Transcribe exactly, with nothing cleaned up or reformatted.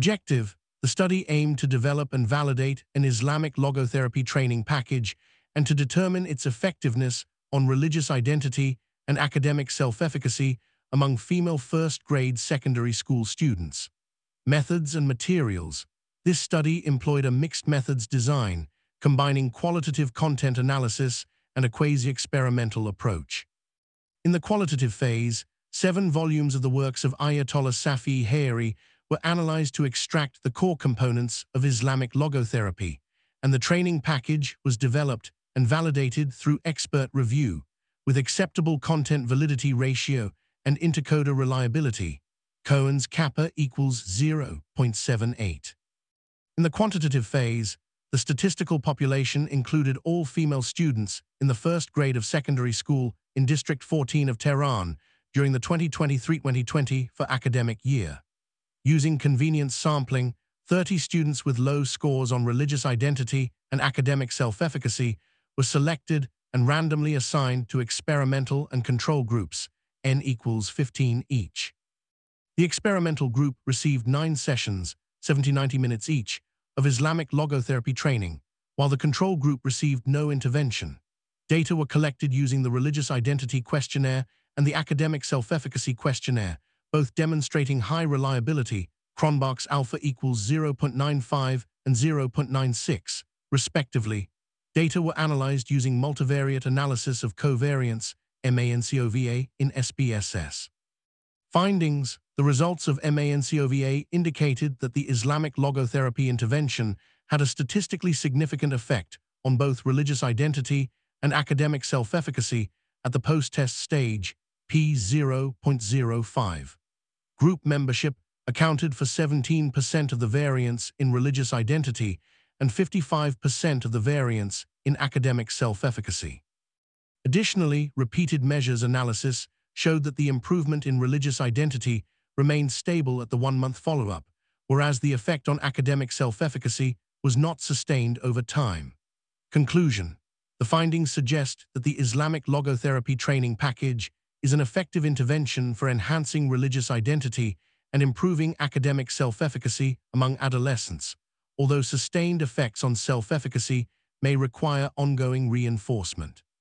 Objective: the study aimed to develop and validate an Islamic logotherapy training package and to determine its effectiveness on religious identity and academic self-efficacy among female first-grade secondary school students. Methods and materials: this study employed a mixed methods design, combining qualitative content analysis and a quasi-experimental approach. In the qualitative phase, seven volumes of the works of Ayatollah Safi Hayari were analyzed to extract the core components of Islamic logotherapy, and the training package was developed and validated through expert review, with acceptable content validity ratio and intercoder reliability. Cohen's kappa equals zero point seven eight. In the quantitative phase, the statistical population included all female students in the first grade of secondary school in District fourteen of Tehran during the twenty twenty-three twenty twenty for academic year. Using convenience sampling, thirty students with low scores on religious identity and academic self-efficacy were selected and randomly assigned to experimental and control groups, n equals fifteen each. The experimental group received nine sessions, seventy to ninety minutes each, of Islamic logotherapy training, while the control group received no intervention. Data were collected using the Religious Identity Questionnaire and the Academic Self-Efficacy Questionnaire, both demonstrating high reliability, Cronbach's alpha equals zero point nine five and zero point nine six, respectively. Data were analyzed using multivariate analysis of covariance, MANCOVA, in S B S S. Findings: the results of MANCOVA indicated that the Islamic logotherapy intervention had a statistically significant effect on both religious identity and academic self-efficacy at the post-test stage, p zero point zero five. Group membership accounted for seventeen percent of the variance in religious identity and fifty-five percent of the variance in academic self-efficacy. Additionally, repeated measures analysis showed that the improvement in religious identity remained stable at the one-month follow-up, whereas the effect on academic self-efficacy was not sustained over time. Conclusion: the findings suggest that the Islamic logotherapy training package is an effective intervention for enhancing religious identity and improving academic self-efficacy among adolescents, although sustained effects on self-efficacy may require ongoing reinforcement.